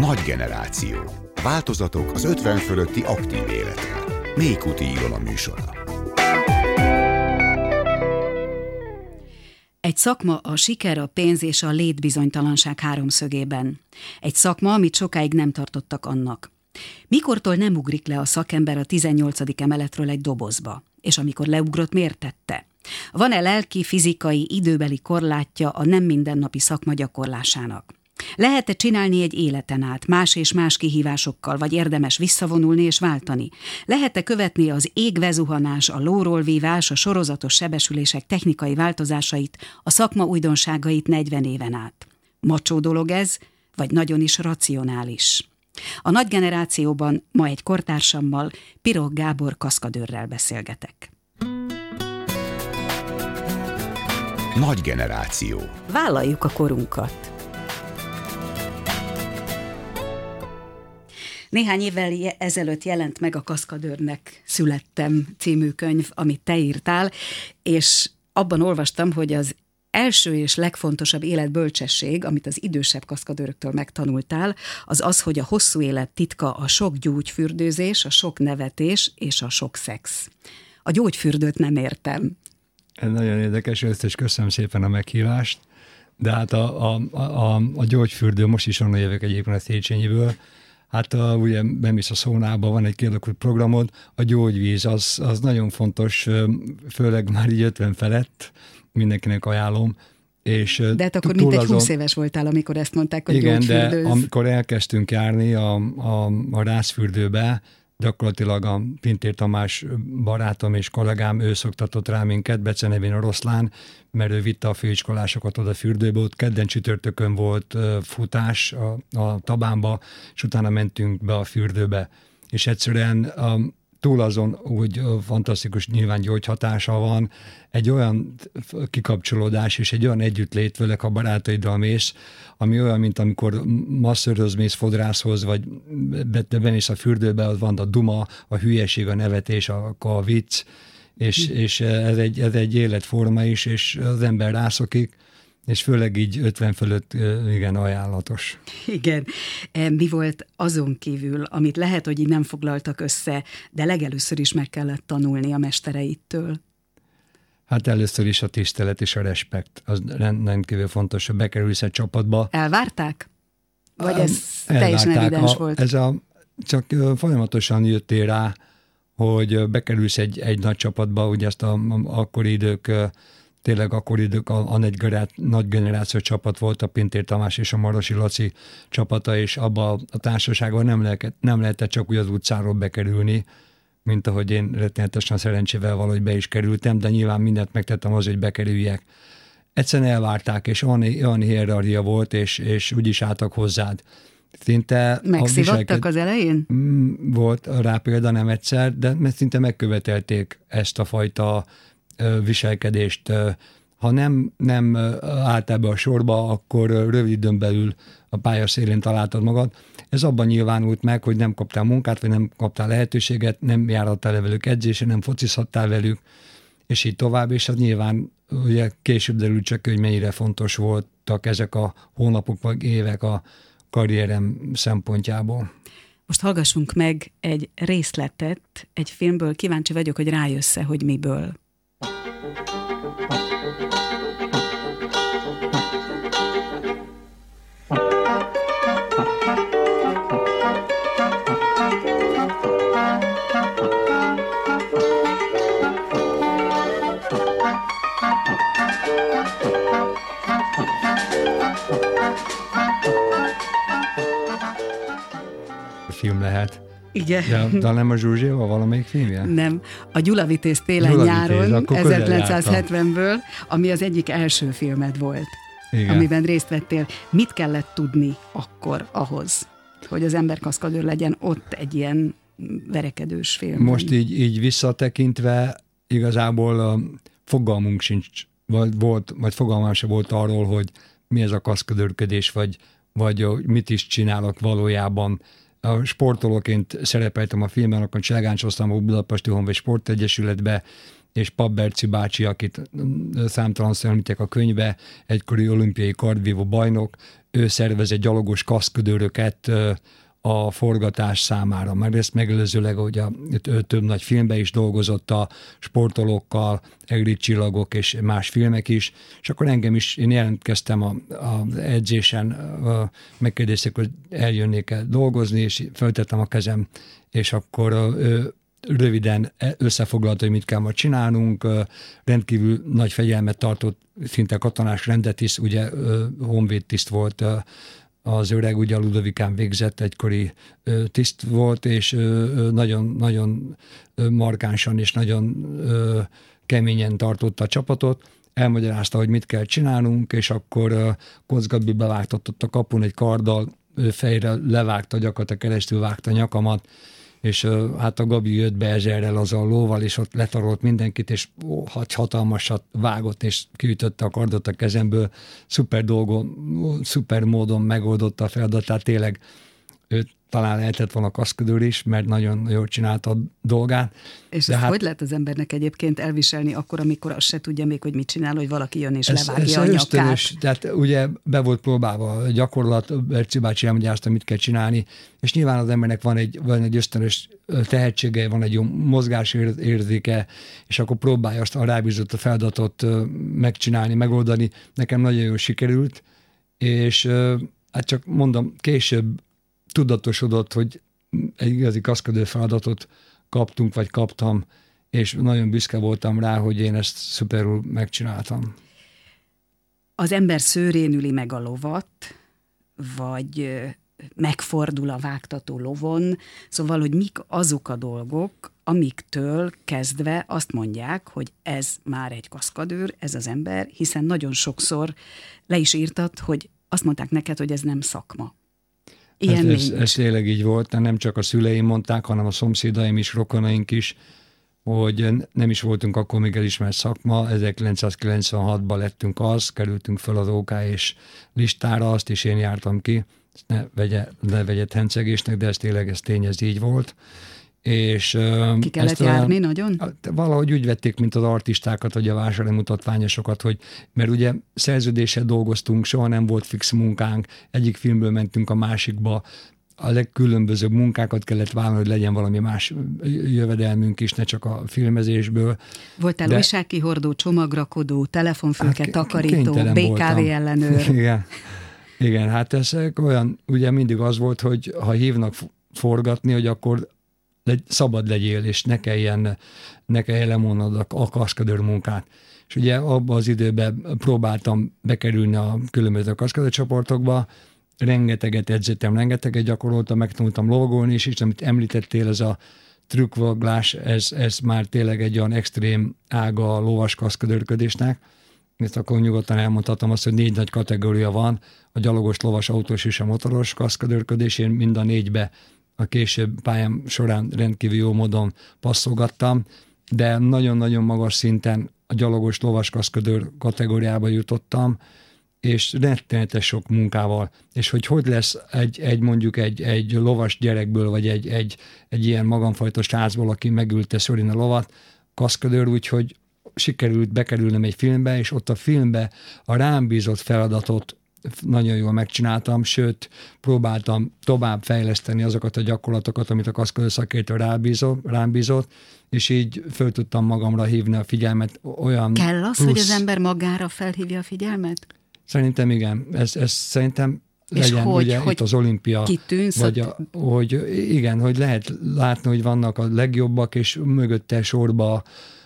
Nagy generáció. Változatok az 50 fölötti aktív életre. Mékuti Ilona műsora. Egy szakma a siker, a pénz és a létbizonytalanság háromszögében. Egy szakma, amit sokáig nem tartottak annak. Mikortól nem ugrik le a szakember a 18. emeletről egy dobozba? És amikor leugrott, miért tette? Van-e lelki, fizikai, időbeli korlátja a nem mindennapi szakma gyakorlásának? Lehet-e csinálni egy életen át, más és más kihívásokkal, vagy érdemes visszavonulni és váltani? Lehet-e követni az égvezuhanás, a lóról vívás, a sorozatos sebesülések technikai változásait, a szakma újdonságait 40 éven át? Macsó dolog ez, vagy nagyon is racionális? A Nagy generációban ma egy kortársammal, Pirog Gábor kaszkadőrrel beszélgetek. Nagy generáció. Vállaljuk a korunkat. Néhány évvel ezelőtt jelent meg a Kaszkadőrnek születtem című könyv, amit te írtál, és abban olvastam, hogy az első és legfontosabb életbölcsesség, amit az idősebb kaszkadőröktől megtanultál, az az, hogy a hosszú élet titka a sok gyógyfürdőzés, a sok nevetés és a sok szex. A gyógyfürdőt nem értem. Ez nagyon érdekes, és köszönöm szépen a meghívást, de hát a gyógyfürdő, most is onnan jövök egyébként a Széchenyiből, hát ugye bemész a szónába, van egy kialakult programod, a gyógyvíz az nagyon fontos, főleg már így 50 felett, mindenkinek ajánlom. És de hát akkor mintegy 20 éves voltál, amikor ezt mondták, hogy gyógyfürdőz. Igen, de amikor elkezdtünk járni a Rászfürdőbe, gyakorlatilag a Pintér Tamás barátom és kollégám, ő szoktatott rá minket, becenevén Oroszlán, mert ő vitte a főiskolásokat oda a fürdőbe, ott kedden csütörtökön volt futás a Tabánba, és utána mentünk be a fürdőbe. És egyszerűen túl azon, hogy fantasztikus nyilván gyógyhatása van, egy olyan kikapcsolódás és egy olyan együttlét, főleg ha barátaiddal mész, ami olyan, mint amikor masszörhöz mész, fodrászhoz, vagy bemész a fürdőbe, az van a duma, a hülyeség, a nevetés, a vicc, és ez egy életforma is, és az ember rászokik, és főleg így 50 fölött igen ajánlatos. Igen. Mi volt azon kívül, amit lehet, hogy így nem foglaltak össze, de legelőször is meg kellett tanulni a mestereittől? Hát először is a tisztelet és a respekt. Az rendkívül fontos, hogy bekerülsz egy csapatba. Elvárták? Vagy ez teljesen evidens volt? Csak folyamatosan jöttél rá, hogy bekerülsz egy nagy csapatba, ugye ezt akkori idők, a nagy generáció csapat volt, a Pintér Tamás és a Marosi Laci csapata, és abba a társaságban nem lehetett csak úgy az utcáról bekerülni, mint ahogy én rettenetesen szerencsével valahogy be is kerültem, de nyilván mindent megtettem az, hogy bekerüljek. Egyszerűen elvárták, és olyan hierarchia volt, és úgy is álltak hozzád. Megszivattak az elején? Volt rá példa, nem egyszer, de szinte megkövetelték ezt a fajta viselkedést. Ha nem álltál be a sorba, akkor rövid időn belül a pálya szélén találtad magad. Ez abban nyilvánult meg, hogy nem kaptál munkát, vagy nem kaptál lehetőséget, nem járhattál le velük edzésre, nem focizhattál velük, és így tovább, és az nyilván ugye később derült csak, hogy mennyire fontos voltak ezek a hónapok vagy évek a karrierem szempontjából. Most hallgassunk meg egy részletet egy filmből, kíváncsi vagyok, hogy rájössz-e, hogy miből. Film lehet. Igen. De nem a Zsuzséva valamelyik filmje? Nem. A Gyula Vitéz télen-nyáron 1970-ből, ami az egyik első filmed volt, igen, amiben részt vettél. Mit kellett tudni akkor ahhoz, hogy az ember kaszkadőr legyen ott egy ilyen verekedős film? Most így visszatekintve igazából fogalmunk sincs, vagy fogalmam sem volt arról, hogy mi ez a kaszkadőrködés, vagy mit is csinálok valójában. A sportolóként szerepeltem a filmben, akkor cselgáncsoztam a Budapesti Honvéd Sportegyesületbe, és Papp Berci bácsi, akit számtalanszor említek a könyvbe, egykori olimpiai kardvívó bajnok, ő szervez egy gyalogos kaszködőröket a forgatás számára. Mert ezt megelőzőleg ugye több nagy filmben is dolgozott a sportolókkal, Egri csillagok és más filmek is, és akkor én jelentkeztem az edzésen, megkérdezték, hogy eljönnék-e dolgozni, és feltettem a kezem, és akkor röviden összefoglalta, hogy mit kell ma csinálnunk, rendkívül nagy fegyelmet tartott, szinte katonás rendetiszt, ugye honvédtiszt volt az öreg, ugye a Ludovikán végzett egykori tiszt volt, és nagyon markánsan és nagyon keményen tartotta a csapatot, elmagyarázta, hogy mit kell csinálnunk, és akkor Koch Gabi bevágtatott a kapun egy karddal, fejre levágta, gyakorlatilag keresztül vágta nyakamat, és hát a Gabi jött be ezerrel az a lóval, és ott letarolt mindenkit, és hatalmasat vágott, és kiütötte a kardot a kezemből. Szuper módon megoldotta a feladatát, tényleg ő talán lehetett volna kaszködőr is, mert nagyon jól csinálta a dolgát. És ezt hogy lehet az embernek egyébként elviselni akkor, amikor azt se tudja még, hogy mit csinál, hogy valaki jön és levágja a nyakát? Ösztönös, tehát ugye be volt próbálva a gyakorlat, Berci bácsi elmagyarázta, mit kell csinálni, és nyilván az embernek van egy ösztönös tehetsége, van egy jó mozgásérzéke, és akkor próbálja azt a rábízott a feladatot megcsinálni, megoldani. Nekem nagyon jól sikerült, és hát csak mondom, később tudatosodott, hogy egy igazi kaszködő feladatot kaptunk, vagy kaptam, és nagyon büszke voltam rá, hogy én ezt szuperül megcsináltam. Az ember szőrén üli meg a lovat, vagy megfordul a vágtató lovon, szóval, hogy mik azok a dolgok, amiktől kezdve azt mondják, hogy ez már egy kaszkadőr, ez az ember, hiszen nagyon sokszor le is írtad, hogy azt mondták neked, hogy ez nem szakma. Ez tényleg így volt, nem csak a szüleim mondták, hanem a szomszédaim is, rokonaink is, hogy nem is voltunk akkor még elismert szakma, 1996-ban lettünk kerültünk fel az OK és listára, azt is én jártam ki, ne vegyed hencegésnek, de ez tényleg tény, ez így volt. És ki kellett járni nagyon? Valahogy úgy vették, mint az artistákat, vagy a vásári mutatványosokat, mert ugye szerződéssel dolgoztunk, soha nem volt fix munkánk, egyik filmből mentünk a másikba, a legkülönbözőbb munkákat kellett vállalni, hogy legyen valami más jövedelmünk is, ne csak a filmezésből. Voltál újságkihordó, csomagrakodó, telefonfülke, takarító, BKV ellenőr. Igen, hát ez olyan, ugye mindig az volt, hogy ha hívnak forgatni, hogy akkor szabad legyél, és ne kelljen lemonnod a kaszkadőr munkát. És ugye abban az időben próbáltam bekerülni a különböző kaszkadőr csoportokba, rengeteget edzettem, rengeteget gyakoroltam, megtanultam lovagolni is, és amit említettél, ez a trükkoglás, ez már tényleg egy olyan extrém ága a lovas kaszkadőrködésnek. Ezt akkor nyugodtan elmondhatom azt, hogy 4 nagy kategória van, a gyalogos, lovas, autós és a motoros kaszkadőrködés, én mind a 4-be a később pályám során rendkívül jó módon passzolgattam, de nagyon-nagyon magas szinten a gyalogos, lovas kaszkadőr kategóriába jutottam, és rettenetes sok munkával. És hogy lesz mondjuk egy lovas gyerekből, vagy egy ilyen magamfajta srácból, aki megülte szorén a lovat, kaszkadőr, úgyhogy sikerült bekerülnem egy filmbe, és ott a filmbe a rám bízott feladatot nagyon jól megcsináltam, sőt, próbáltam tovább fejleszteni azokat a gyakorlatokat, amit a kaszkadőr szakértő rám bízott, és így föl tudtam magamra hívni a figyelmet. Olyan kell az, hogy az ember magára felhívja a figyelmet? Szerintem igen. Ez szerintem és legyen, hogy, ugye, hogy itt az olimpia. Kitűnsz? Hogy igen, hogy lehet látni, hogy vannak a legjobbak, és mögötte sorba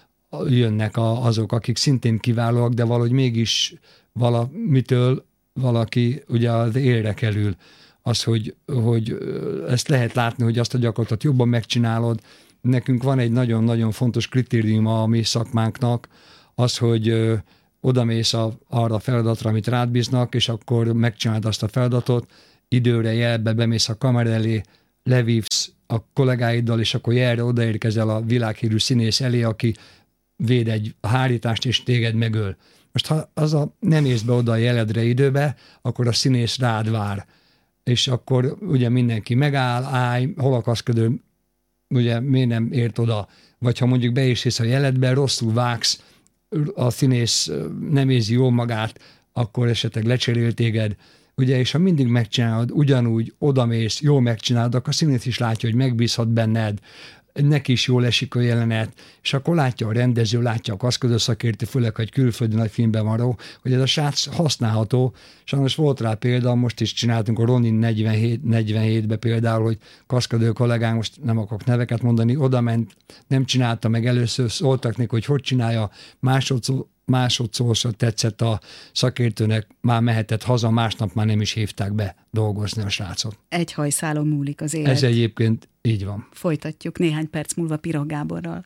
jönnek azok, akik szintén kiválóak, de valahogy mégis valamitől valaki ugye az élre kerül. Az, hogy ezt lehet látni, hogy azt a gyakorlatot jobban megcsinálod. Nekünk van egy nagyon-nagyon fontos kritériuma a mi szakmánknak, az, hogy odamész arra a feladatra, amit rád bíznak, és akkor megcsinálod azt a feladatot, időre, jelbe bemész a kamera elé, levívsz a kollégáiddal, és akkor jelre odaérkezel a világhírű színész elé, aki véd egy hárítást, és téged megöl. Most ha nem érsz be oda a jeledre időbe, akkor a színész rád vár. És akkor ugye mindenki megáll, állj, hol a kaszkadőr ugye miért nem ért oda, vagy ha mondjuk be is a jeletbe, rosszul vágsz, a színész nem érzi jól magát, akkor esetleg lecserél téged, ugye, és ha mindig megcsinálod, ugyanúgy odamész, jól megcsinálod, akkor a színész is látja, hogy megbízhat benned, neki is jól esik a jelenet, és akkor látja a rendező, látja a kaszkadőr szakértő, főleg, hogy külföldi nagy filmben van, hogy ez a srác használható. Sajnos volt rá példa, most is csináltunk a Ronin 47-ben például, hogy kaszkadőr kollégánk, most nem akarok neveket mondani, oda ment, nem csinálta meg először, szóltak neki, hogy csinálja, másodszor tetszett a szakértőnek, már mehetett haza, másnap már nem is hívták be dolgozni a srácot. Egy hajszálon múlik az élet. Ez egyébként így van. Folytatjuk néhány perc múlva Pirog Gáborral.